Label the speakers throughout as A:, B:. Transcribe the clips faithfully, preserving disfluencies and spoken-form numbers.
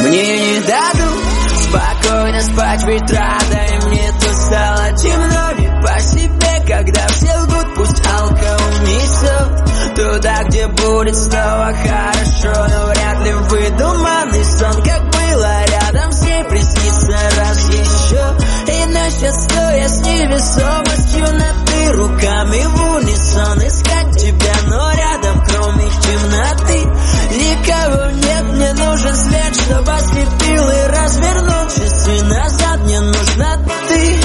A: мне не дадут спокойно спать, ведь рада, и мне то стало темно не по себе, когда все лгут, пусть алка унесет туда, где будет снова хорошо, но вряд ли выдуманный сон, как было рядом с ней, приснится раз еще. И начать стоя с невесомостью над ты, руками в унисон искать тебя, но рядом кроме темноты никого нет. Мне нужен свет, чтобы ослепил и развернул часы назад, мне нужна ты.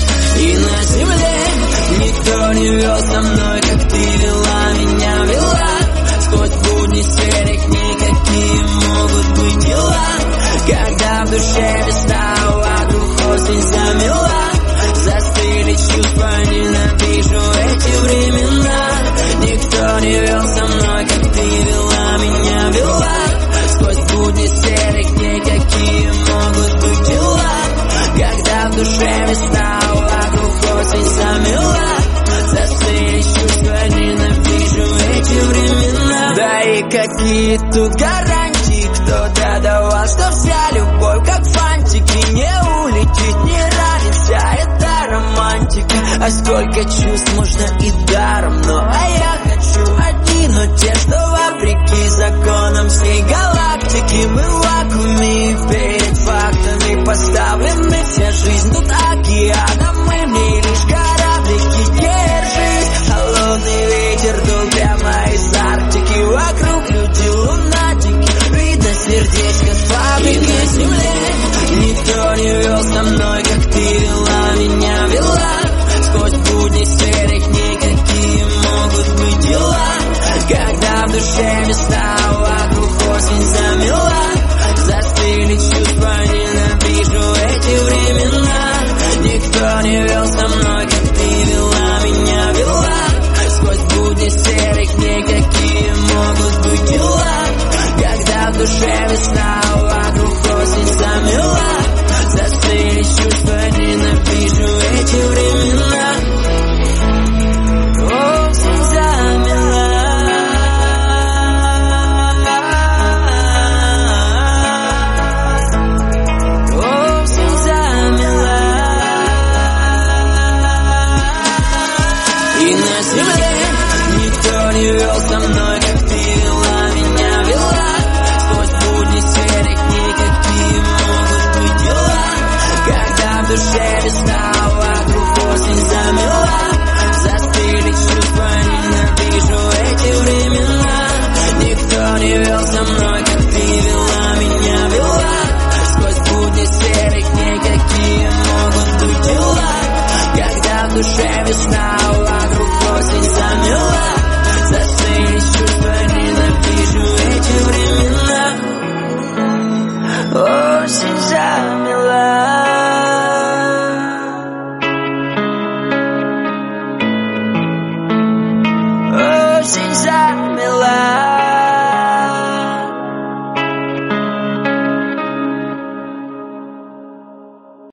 A: И на земле никто не вел со мной, как ты вела меня, вела сквозь будни серых, никакие могут быть дела, когда в душе места вокруг осень замела, застыли чувства, ненавижу эти времена. Никто не вел со мной, как ты вела меня, вела сквозь будни серых, никакие могут быть дела, когда в душе места вокруг осень замела, застыли чувства, ненавижу эти времена. Да и какие тут гарантии, кто-то давал, что вся любовь как фантики, не улетит, не ранит вся эта романтика. А сколько чувств можно и даром, но а я хочу один, но те, что вопреки законам всей галактики. Мы в вакууме перед фактами поставлены, вся жизнь тут океаном, мы в ней лишь кораблики. Держись, холодный ветер дул прямо из Арктики, вокруг люди лунатики, видно сердечко с фабрики. И на земле никто не вел со мной, как ты вела меня, вела сквозь будни серых, никакие могут быть дела, когда в душе места вокруг осень замела, застыли чувства, ненавижу эти времена. Никто не вел со мной, как ты вела меня, вела сквозь будни серых, никакие могут быть дела, когда в душе весна вокруг осень замела, застыли чувства, ненавижу эти времена.